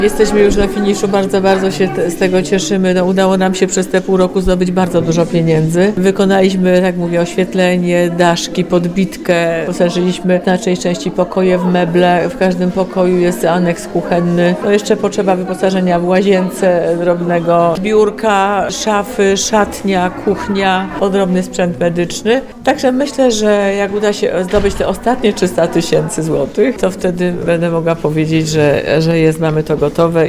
Jesteśmy już na finiszu, bardzo się z tego cieszymy. No, udało nam się przez te pół roku zdobyć bardzo dużo pieniędzy. Wykonaliśmy, tak mówię, oświetlenie, daszki, podbitkę. Poszerzyliśmy w naszej części pokoje w meble. W każdym pokoju jest aneks kuchenny. No, jeszcze potrzeba wyposażenia w łazience, drobnego biurka, szafy, szatnia, kuchnia, odrobny sprzęt medyczny. Także myślę, że jak uda się zdobyć te ostatnie 300 000 złotych, to wtedy będę mogła powiedzieć, że mamy to gotowe